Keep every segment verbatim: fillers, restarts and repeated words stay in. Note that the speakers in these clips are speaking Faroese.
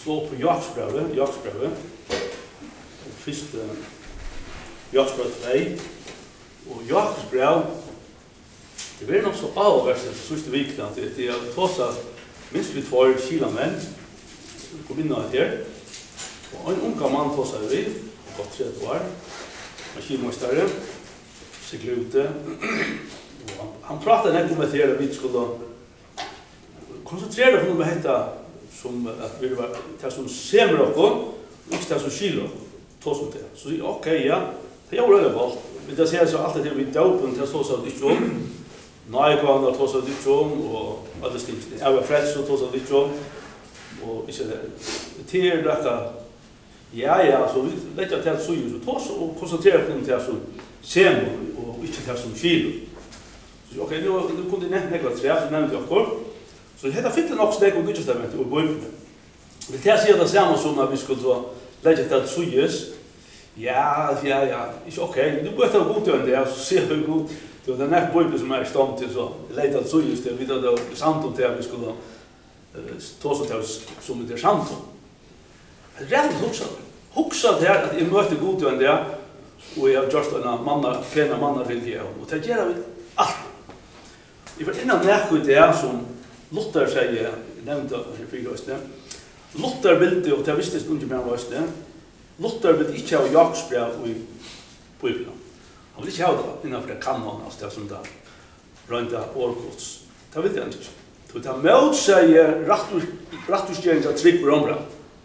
slå på Jakobsbrevet, Jakobsbrevet. Først Jakobsbrevet två. Og Jakobsbrev, det blir nok så avverset siste vikene at det er tåsa minst vi två kilamenn som kom inn her. Og en unga mann tåsa vi, godt trettio år, maskinmestare, sykler ute. Og han pratet nett om at her, vi skulle koncentrera oss om detta som att vi var det som ser och inte det som skiljer två som det. Så okej, ja. Det är väl bra. Men det ser så alltid det vi dopen det så så det om. Nej, kan det så det om och alla steg. Jag var frälst så så det om och inte det. Det är detta. Ja, ja, så vi lägger det så ju så så och koncentrerar oss om det som ser och inte det som skiljer. Så okej, nu nu kunde ni nämna något så nämnde jag kort. Så det heter fittlen också det och gudstjänsten och bibeln. Det här ser det samma som att vi skulle då lägga det så just. Ja, ja, ja. Är okej. Du borde ha gått under det så ser hur god då den här bibeln som är stamt till så lägga det så just det vidare då sant om det vi skulle ta så till som det är sant. Rätt också. Huxa det här att i möte god under det och jag just en manna fena manna vill ge och det gör vi allt. I för innan det är som Luther säger, nämnde här fyra östne. Luther ville, och det visste inte mer om östne, Luther ville inte ha Jakobsbrev i Bibeln. Han ville inte ha det innanför det kanon, alltså det som det rönta årgods. Det ville han inte. Så det motsäger rattusgärning av trygg på romra.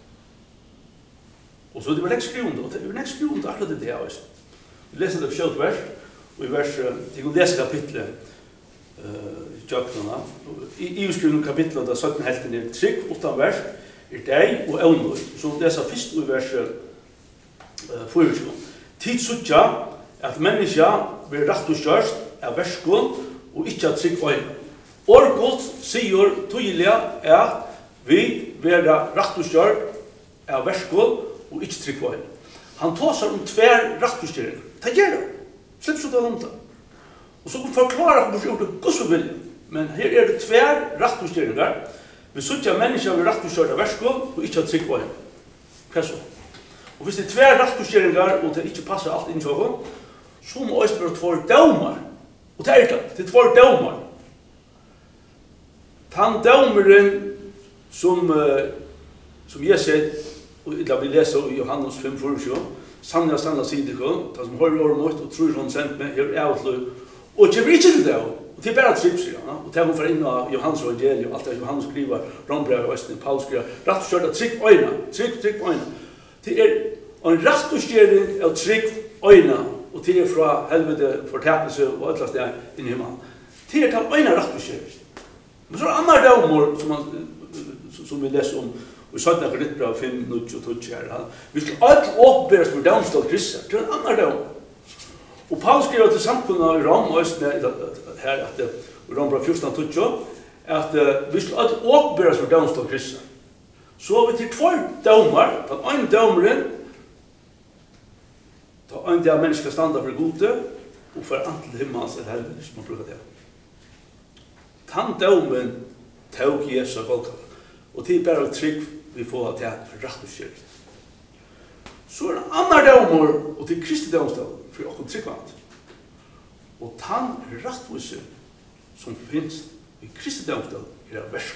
Och så det var nästa skrivande, och det var nästa skrivande akkurat det här. Vi läser det på kjöld vers, och i vers, det går läsa kapitlet, Jöknarna. I utskrivningen kapitlet där sjutton helten är trygg, åtta vers, är dig och ånor. Så läsa först i vers fyra. Tid suttja att människa blir rätt och körst av verskål och inte att trygg ögon. Orgot säger tydliga att vi blir rätt och körst av verskål och inte trygg ögon. Han tar om tvär rätt och körst. Det gör det. Släpp så det långt. Och så förklarar hur gjorde Guds vilja. Men här är det tvär rättutstyrningar. Vi suttjar människor vid rättutstyrda verskål och inte har trygg på henne. Presso. Och hvis det är tvär rättutstyrningar och det inte passar allt in så så må det vara två dömar. Och det är det. Det är två dömar. Han dömaren som som jag säger och det vi läser i Johannes fem fjorton. Sanna sanna sidikon, det som hör år mot och tror hon sent med här outlook. Och det blir inte det då. Det är bara trips ja. Och det går för in av Johannes evangelium, allt det Johannes skriver, Rombrev och Östen Paulus skriver, rätt och skört trick öjna, trick trick öjna. Det är en rätt och skärning av trick öjna och det är från helvete förtäpelse och allt det in i himlen. Det är tal öjna rätt och skärning. Men så är andra dömor som man som vi läser om och så att det är bra fem nutch och touch här. Vi ska allt uppbäras för downstall kristna. Det är en annan dömor. Och Paulus skriver till samfundet i Rom och här att Rom fjorton tjugo att vi ska att uppbäras för downstall kristna. Så har vi till två domar, att en domaren tar en del människor standa för gode och för antlig himmels eller helvete som man brukar det. Han domen tog Jesus Golgata och till bara trygg vi får att det för rätt och skyldigt. Så är det andra domar och till Kristi domstol för att tryggvant. Och han rättvise som finns i Kristi domstol är det värsta.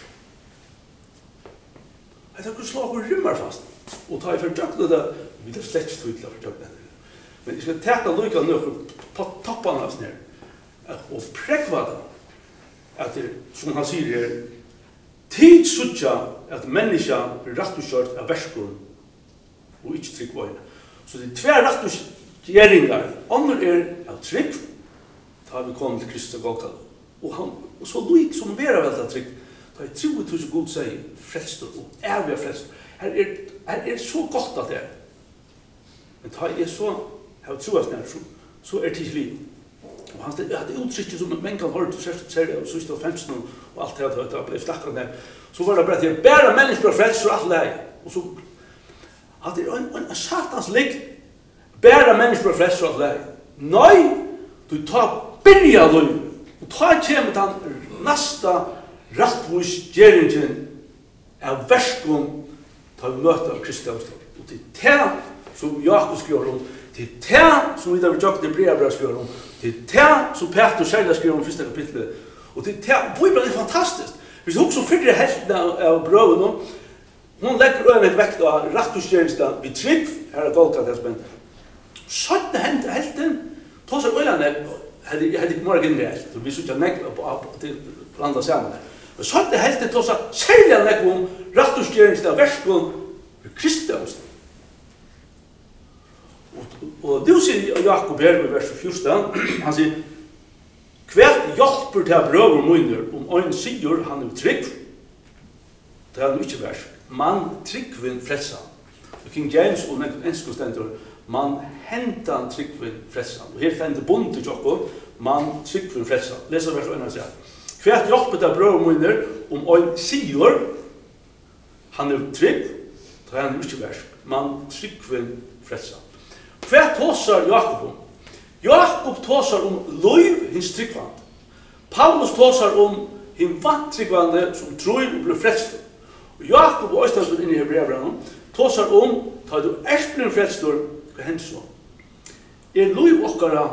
Jag tar slag och rymmar fast. Och tar jag för jökna det, vi tar släcks tydliga för jökna det. Men jag ska täcka lika nu på toppan av snär. Och präkva det. Att det, som han säger är tid suttja att människa blir rättvist av värskor och inte trygg vajna. Så det är två rättvistgärningar. Andra är av trygg. Då har vi kommit till Kristus Golgata. Och, han, och så lik som vi är väl av trygg. Da jeg tror tusen god sier frelster og ærlige frelster. Her er, her er så godt at det er. Men da jeg så, her tror jeg snart, så, så er det ikke liv. Og han hadde uttrykket som en kan høre til serie og siste og femsten og alt det hadde hørt, ble stakket ned. Så var det bare til, bare mennesker og frelster og alt det her. Og så hadde det en, en, en satans lik, bare mennesker og frelster og alt det her. Nei, du tar bilja liv. Og da kommer den neste rattvis gjerringen av verskon ta vi møter Kristi domstol. Og til det som Jakob skriver om, til det som vi der vil jobbe til Breabra skriver om, til det som Peter Kjærla skriver om i første kapitlet. Og til det, Bibelen er fantastisk. Hvis du også fyrre heltene av brøven, hun legger øyne et vekt av rettusgjøringsten vi trygg, her er Golgat det som hender. Sånne hender helten, ta seg øyne, hadde ikke mer generelt, vi synes ikke nekla på til landa sammen. Men sånne helten ta seg særlig nekla om rettusgjøringsten verskån Kristi domstol. Og det sier Jakob her i vers fjorten, han sier, hvert hjelper til brøver munner om øyn sier han er trygg, det er han ikke vers. Man tryggvin frelsa. Og King James og ensko stendur, man hentan tryggvin frelsa. Og her stendur bundet til Jakob, man tryggvin frelsa. Lesa vers øyne sier. Hvert hjelper til brøver munner om øyn sier han er trygg, det er han ikke vers. Man tryggvin frelsa. Hva tåsar Jakob om? Jakob tåsar om loiv hins tryggvand. Paulus tåsar om hin vantryggvande som tror og blir frelst. Og Jakob og Øystein inni i Hebreabrevet tåsar om ta du erst blir frelstur, hva hendt så? Er loiv okkara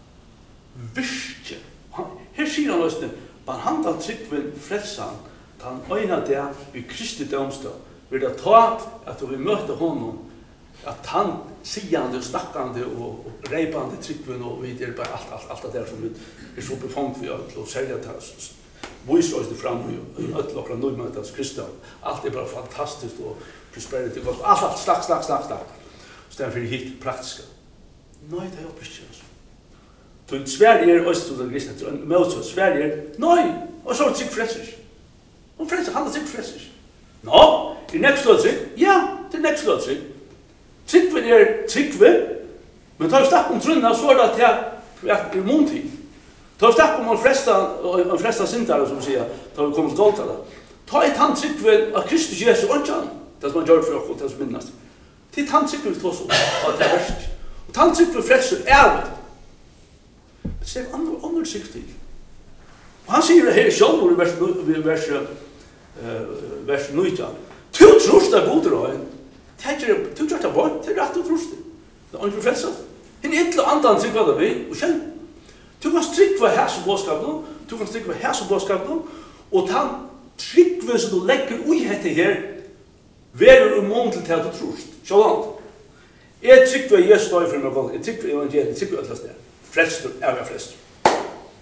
virkje? Her sier han Øystein, man handlar tryggvin frelsan, ta han øyna det i Kristi domstol, vil det ta at vi møter honom, at han sigande og snakkande og, og reipande tryggvin og vi er bare alt, alt, alt det der som vi er så befangt vi alt og særlig at vi viser oss det fram i ødel okra nøymøtans Kristian. Alt er bare fantastisk og prosperity og alt, alt, stakk, stakk, stakk, stakk. Så det er for hitt praktiska. Nei, det er jo ikke altså. Så Sverige er også til kristne, møtsa, Sverige er, nei, og så er det trygg frelser. Og frelser, han er trygg frelser. Nå, er nekst lov trygg? Ja, det er nekst lov trygg. Tryggvin er tryggvin, men tar vi stakk om trunna, så er det at jeg er måntid. Tar vi stakk om en flesta, en flesta syndare, som vi sier, tar vi kommer til Golgata. Ta et han tryggvin av Kristus Jesu, og ikke han, det som han gjør for oss, det som minnast. Til han tryggvin til oss, og det er verst. Og han tryggvin frelser er det. Men det er andre, andre tryggvin. Og han sier det her selv, i vers, vers, uh, vers nitton. Tu trus det gode røyen, Tætjer, du gjør det bort, det er rett og trost. Det er ikke frelset. Hinn er ikke andan tryggva det vi, og kjenn. Du kan tryggva her som bådskap nå, du kan tryggva her som bådskap nå, og ta tryggva som du legger ui hette her, verer um mån til til du trost. Sjåland. Jeg tryggva i Jesus døy for meg godt, jeg tryggva i evangeliet, jeg tryggva i ætlas det. Frelstur, er vi frelstur.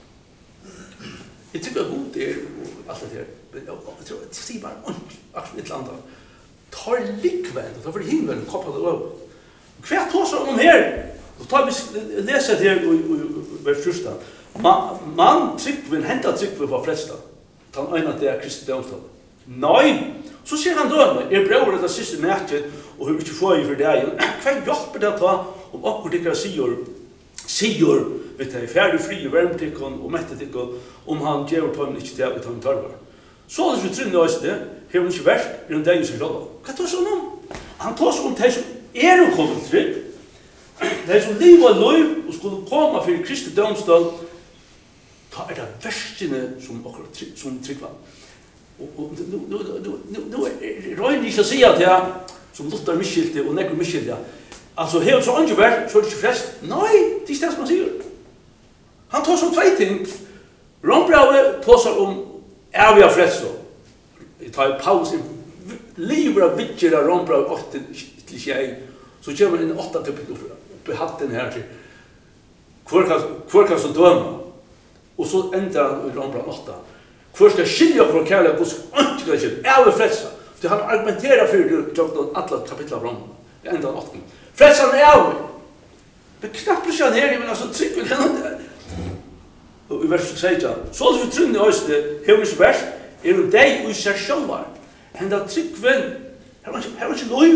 Jeg tryggva god det er, og alt det her. Jeg tror, jeg sier bare, akkurat et eller annet. Tar likvendt, tar for himmelen, koppar det over. Hva tåsar om her? Så tar vi leser det her i vers fjorten. Man, man tryggvin, henta tryggvin var flesta. Ta han øyne at det er Kristi domstol. Nei! Så sier han døme, er bror etter siste nætjen, og hun ikke får i for deg. Hva hjelper det å ta om akkur dikkara sier, sier, vet jeg, ferdig fri, vermtikkon og mettetikkon, om han gjør på ham ikke til å ta en tørvar. Så er det som trinne også det, har hun ikke vært, er hun deg som råd. Hva tar sånn om? Han tar sånn om de som er og kommer trygg, de som livet løy og skulle komme for Kristi domstol, da er det verstene som trygg var. Og nå er røyne ikke å si at jeg, som Luther miskyldig og nekker miskyldig, altså har hun så ikke vært, så er det ikke flest. Nei, det er det som han sier. Han tar sånn tvei ting. Rombravet tar sånn om er vi av frelso. Jeg tar paus i livet av vidger av Rombrav åtte til tjei, så kommer inn åtta kapittel oppi hatten her til hvor kan så døma, og så ender han i Rombrav åtta. Hvor skal skilja for kærlig og guds ønske det ikke, er vi frelsa. Så han argumenterer for det til alle kapitler av Rombrav. Det ender han åtta. Frelsa er vi. Men knappt ikke han her, men altså trygg vil henne der. Og i vers seksten, så er det vi trunn i øyne, hever ikke vers, er jo deg og i seg sjølvar. Henda tryggven, her var ikke lov.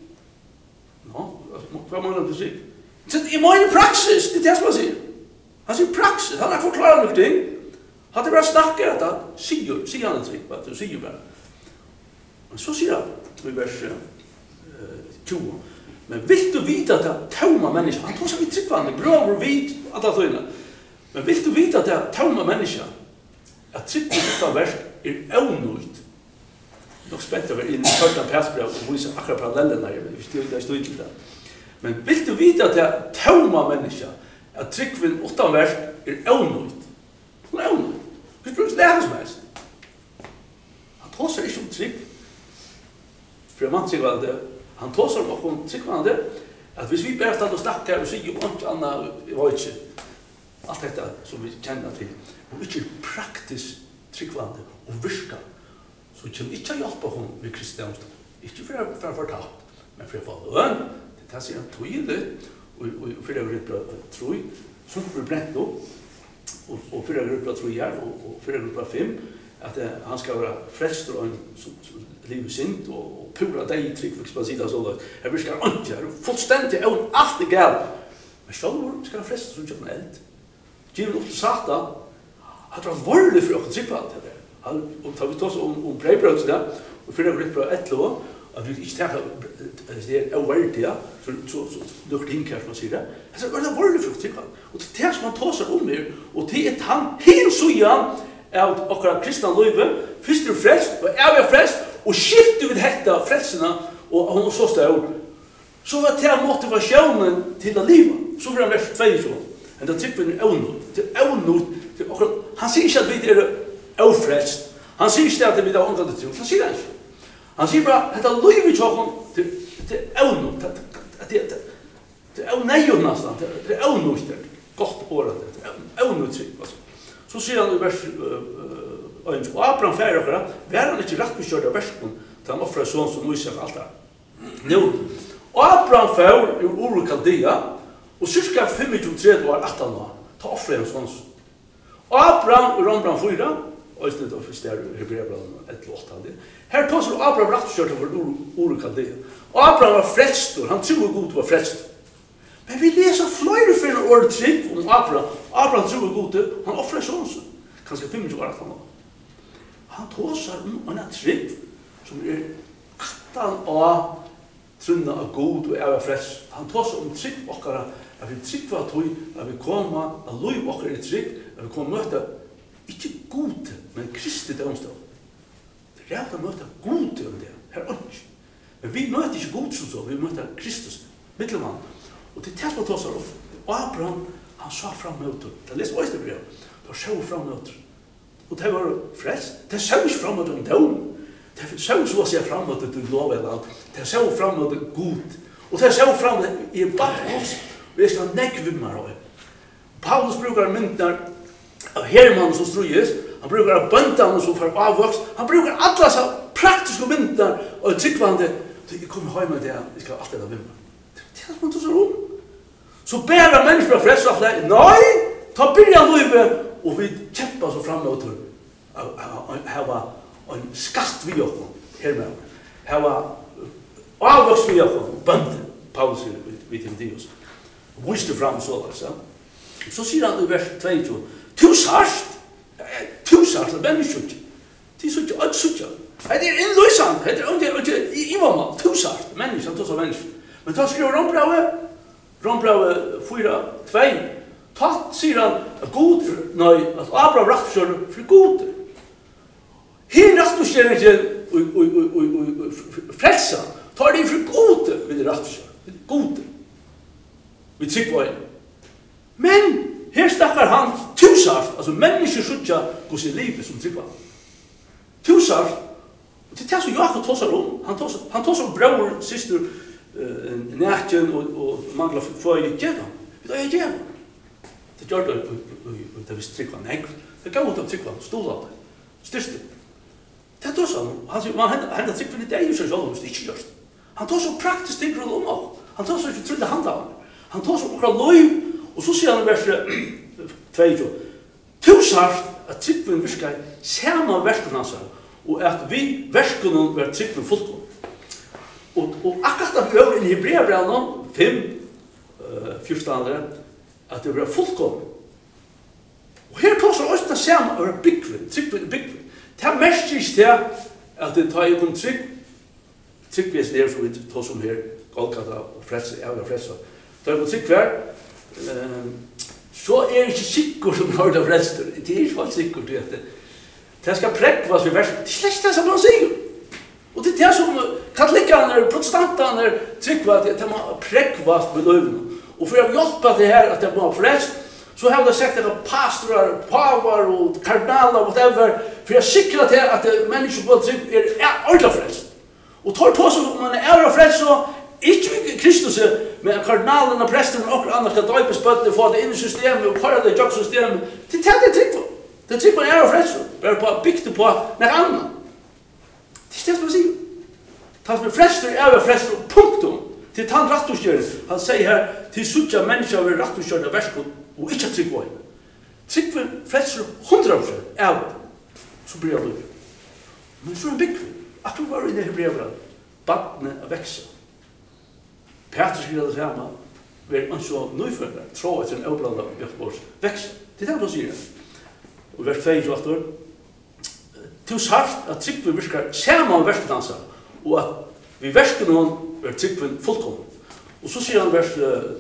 Nå, hva må han til sig? I må inn i praksis, det er det som han sier. Han sier praksis, han har forklaret noe ting. Han er bare snakker at han sier, sier han en trygg, hva du sier bare. Men så sier han, i vers tjue, men vil du vite at det er tauma mennesker, han tar seg i tryggvannet, bra og vit, at det er tøyne. Men vil du vite at det er tauma mennesker, at tryggvannet versk er avnøyt? nog spent över in första persbrev och visar akkurat parallellen där. Det står inte där. Men vill du veta att det tomma människa att tryckven åtta vers är onödigt. Hon är onödigt. Du skulle lära som helst. Han tåsar inte om tryck. För man säger väl det. Han tåsar om tryckvande att hvis vi bara stannar och snackar och säger inte annat, jag vet inte. Allt detta som vi känner till. Och inte praktiskt tryckvande och virka. Så kan vi inte hjälpa honom vid kristendommen. Inte för att få fortalt, men för att få lön. Det tar sig en tydligt och för att grupp tro som blir bränt då. Och för att grupp tro här och för att grupp fem att han ska vara frälst och livet sint och pura dig tryck för att säga så där. Jag vill ska inte fullständigt on allt är galet. Men själv ska han frälst så jag eld. Givet upp till Satan. Har det varit för att trycka allt det. Han och tar vi tar så om om brevbröd så där och för att grupp ett lov att vi inte tar det är övertida så så så luktar in kanske man säger det. Alltså vad det var det för tycker och det är som man tar sig om det och det är han helt så ja av och kristna löve först och främst och är vi frälst och skiftar vi detta frälsarna och hon så står så var det motivationen till att leva så för vers två så och det tycker vi är onödigt det är onödigt han säger inte att vi är ofrälst han säger inte att vi är omgående tro han säger det inte. Han säger bara att det är livet som till onödigt att det det är onödigt nästan det är onödigt gott året det är onödigt så säger han i vers ett och Abraham färre för att var han inte rätt bekörd av versen till han offrar son som Isak allt det nu Abraham färre ur Ur Kaldea och cirka femtiotre år attan år ta offrar en sån Abraham ur Abraham fyra och det då förstår Hebreerbrevet ett till åtta det. Här tar så Abraham rätt kört över Ur Kaldea. Abraham var frälst och han tror god var frälst. Men vi läser flera för ord trick om Abraham. Abraham tror god han offrar son så. Kanske femtio år attan år. Han tåsar om en trick som är attan år trunna av god och är frälst. Han tåsar om trick och att vi trick var tog att vi komma att lov och är trick att vi kommer möta inte god, men Kristi domstol. Det är rätt att möta god om det. Här är inte. Men vi möter inte god som så, vi möter Kristus, mittelman. Och det är det som tar sig upp. Och Abraham, han sa fram mot det. Det läste vad det blev. Det såg fram mot det. Och det var frälst. Det såg inte fram mot en dom. Det såg så att säga fram mot det lov eller allt. Det såg fram mot det god. Och det såg fram mot det i Battles. Och det ska näckvimmar. Paulus brukar myndar av Herman som strujes, han brukar av böntan som får avvokst, han brukar alla så praktiska myndar och tryckvande, jag kommer hem med det, jag ska alltid ha vimmar. Det är det man tar sig om. Så bära människor av frälsa att nej, ta början livet och vi kämpar så framåt här var en skatt vid oss, Herman. Här var avvokst vid oss, böntan, Paulus vid Timoteus. Visste fram så där, så. Så säger han i vers två Tu sarst, tu sarst, det är inte det är så inte, det så inte. Det är inlösande, det är inte i mamma, tu sarst, människan, tu så människa. Men ta skriver Rombrauet, Rombrauet fyra, två, ta säger han att god, nej, att Abraham rättförstår för god. Här rättförståringen och frälsan, tar det för god vid rättförstår, god. Vi tycker vad men här stackar han tusart, alltså människor skjutsar på sin liv som tryckvar. Tusart, och det är så Jakob tåsar om. Han tåsar, han tåsar om bror, syster, uh, nätjen och, och manglar för att göra. Det är göra. Det gör det, det visst tryckvar. Nej, det går inte att tryckvar, stålar det. Styrste. Det tåsar han. Han säger, man händer tryckvar lite ej, så är det inte görs. Han tåsar praktiskt tänker om honom. Han tåsar inte trullig hand av. Han tåsar okra lov. Och så säger han i vers två. Tusart att tryggven virkar samma verskun hans och att vi verskun var tryggven fullkom. Och, och akkurat att vi över i Hebreerbrevet fem, fjorton, att det var fullkom. Och här tar sig också det samma över byggven, tryggven byggven. Det här mest just det att det tar ju kun trygg, tryggven är det som vi tar som här, Golgata och frälsa, även frälsa. Det är kun tryggven. Um, så är det inte sikkert som har det frälster. Det är inte sikkert. Det, det ska präkvas vid versen. Det är släkt det som man säger. Och det är det som katolikerna, protestanterna tycker att det man präkvast med löven. Och för att hjälpa det här att det var frälst så har det sagt att pastorer, pavar och kardinaler och whatever för att säkra till att människor på trygg är ordentligt frälst. Och tar på sig om man är frälst så inte Kristus men kardinalerna, prästerna och andra ska dra på spötter för det in i systemet och köra det i jobsystemet. Det är det trygg. Det är trygg man är frälst. Bara på byggt på något annat. Det är det som jag säger. Han som är frälst är frälst punktum. Till han rattuskjøren. Han säger här till sucha människa över rattuskjøren av verskot och inte trygg var. Trygg för frälst hundra procent är så blir jag liv. Men så är en bygg. Att du var i det här brevet. Battene att växa. Petrus skriver det samma. Vi är inte så nyfödda. Tro att en överblanda Göteborgs växa. Det är det han säger. Och vers två så åter. Till sagt att trygg för virkar samma verskdansa och att vi verskar någon är trygg för fullkommen. Och så säger han vers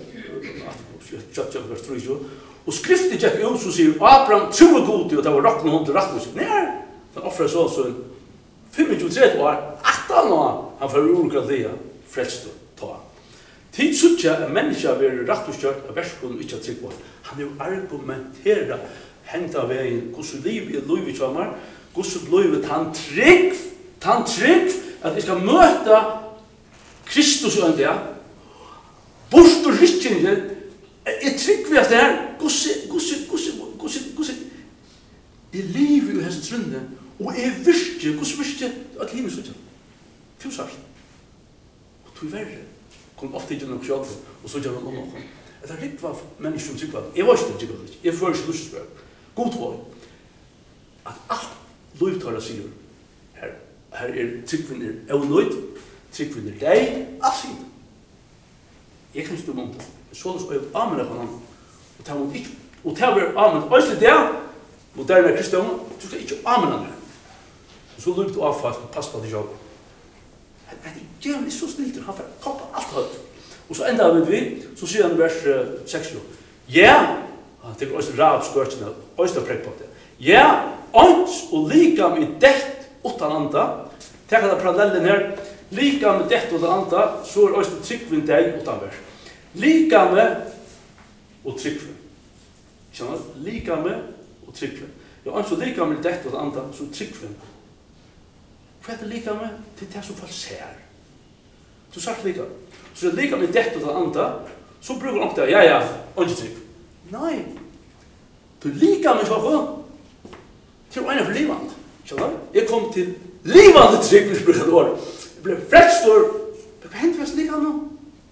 tjugoåtta vers tre och skriften gick ut så säger Abraham tror god och det var rätt någon till rätt. Nej, han offrar så så femtiotre år åtton år han får olika det frälst ta. Tid sucha en människa vill rätt och kört av verskon inte trygg var. Han är argumentera hämta vägen hur så liv är liv i sommar. Hur så blivit han trygg han trygg att vi ska möta Kristus och det. Bort och riktningen är trygg vid att det här gosse, gosse, gosse, gosse, gosse är liv i hans trunde och är virke, gosse virke att livet så. Fjusart. Och tog värre. Kom ofta inte någon kjalt och så gör de någon. Det är riktigt vad människor som tycker att jag var inte tycker det. Jag får inte lust för. God var att allt liv tar sig här. Här är tryggvinnen är onöjd. Tryggvinnen är dig. Allt fint. Jag kan inte om det. Så det är amen på honom. Och ta hon inte. Och ta vi amen. Och det där. Och där är Kristus. Du ska inte amen han. Så lyft du av fast. Pass på det jag. Det är så snilt. Han får koppa allt högt. Och så ända vi. Så ser han vers sextio. Ja. Han tycker också rab skörtsen. Öster präck på det. Ja. Ons och lika med det utan anda. Tänk att parallellen här. Lika med det och det andra så är också tryggvind dig utanvers. Lika med och tryggvind. Känner du? Lika med och tryggvind. Jag anser lika med det och det andra så tryggvind. Vad är det lika med? Det är det som folk ser. Så sagt lika. Så det är lika med det och det andra så brukar de det. Ja, ja, inte trygg. Nej. Du lika med så till en av livande. Känner du? Jag kom till livande tryggvind brukar det vara. Det blev frälstor. Vad händer fast lika nu?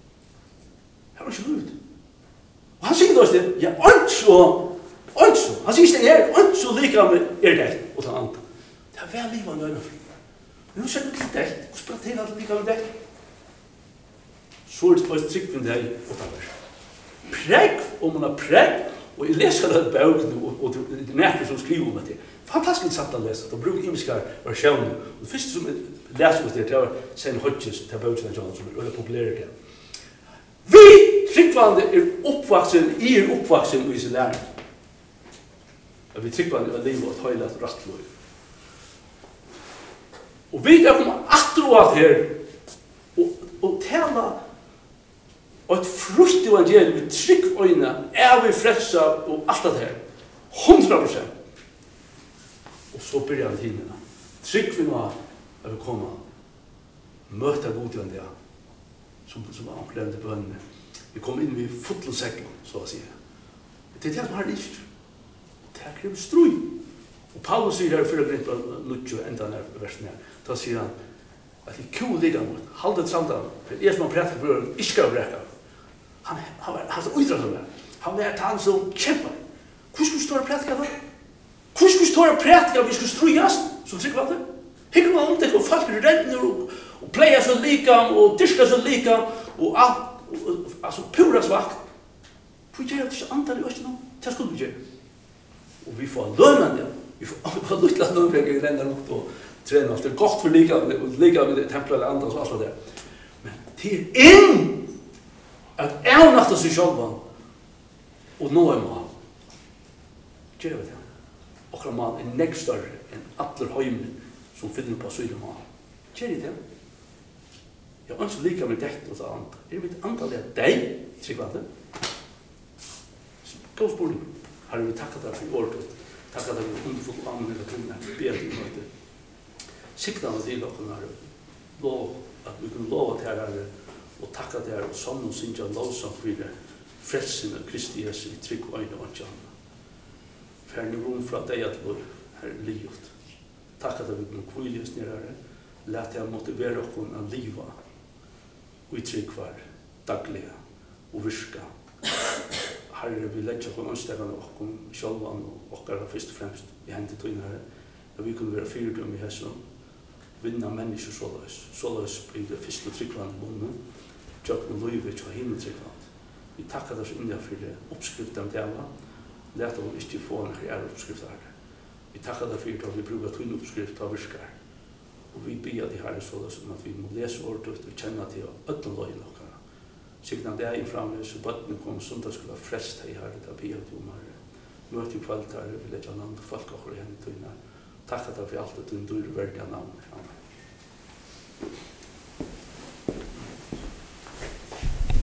Det var inte ut. Och han säger då det. Ja, inte så. Inte så. Han säger det här. Inte så lika med er det. Och ta andra. Det är väl livande ögonen. Nu säger du till det. Och spelar till att lika med det. Så är det faktiskt tryggvind dig och ta vers. Prägg. Om man har prägg. Och jag läser det här bok nu. Och det är näkter som skriver om det. Fantastiskt satt att läsa. De brukar imiskar och själv. Och det första som läser oss det är Saint Hodges till boken som är väldigt populär. Vi tryggvande är uppvuxen, är uppvuxen i sin lärning. Vi tryggvande är livet att höjla ett rätt liv. Och vi där kommer att här och, och tala och ett frukt evangelium med tryggöjna är vi frälsa och allt det här. Hundra procent. Och så börjar han tiderna. Tryggvind var att vi kommer möta godjande som, som anklagade bönne. Vi kom in vid fotloseglen, så att säga. Det är det som har lyst. Det här kräver ströj. Och Paulus säger här i fyra grint av Nuttio, ända den här versen här. Då säger han att det är kul ligga mot. Haldet samtal. För det är som han prättar för en iska av räcka. Han, han var han så utrad som det. Han var han som kämpar. Hur skulle stå och prätka då? Hur skulle stå och prätka vi skulle ströjas? Som tryck var det. Hickar man om det och folk ränner och, och playar så lika och diskar så lika och allt. Alltså pura svagt. Får jag göra det så antal i oss nu? Det skulle vi göra. Och vi får lönen igen. Vi får lite lönnpengar i ränner ut och träna allt. Det är gott för lika och lika med det tempel eller andra och allt det där. Men till in att avnakta sig själva och nå en man. Gör det. Och en man är näst större än alla höjmen som finner på syden man. Kjer i det? Jeg ønsker lika med dette og sånt. Er vi antallet av deg, tryggvande? Gå spurning. Har vi takket deg for året, takket deg for underfull anmenn eller tunne, bedre i møte. Sikten til dere har lov, at vi kunne lova til her og takka til her og sånn og synge lovsang for frelsen av Kristi Jesu i trygg og øyne og ikke Fær nu rom fra deg at lov her livet. Takka til vi kunne kviljes nere her, let jeg motivere oss å liva og i trygg var dagliga og virka. Herre, vi legger oss anstegene oss sjølvan og okkara først og fremst i hendet tøyne her, at vi kunne være fyrdom i hesson, vinna mennesker såleis. Såleis blir det første tryggvandet munnen, tjøkken og løyve til himmel tryggvandet. Vi takkar oss inn for det oppskriften av djeva, leta hun ikke få en her oppskrifter her. Vi takkar deg for at vi bruker tøyne oppskrift av virkar. Og vi ber de herre såleis om at vi må lese ordet og kjenne til ødelen løyene okkara. Signa det er inframme, så bøttene kom sundag skulle ha frest her i herre, da ber til om herre. Møte i kvalt herre, vi legger navn til folk okkara igjen i tøyne. Takk at deg for alt at du er verdig av navn. Amen.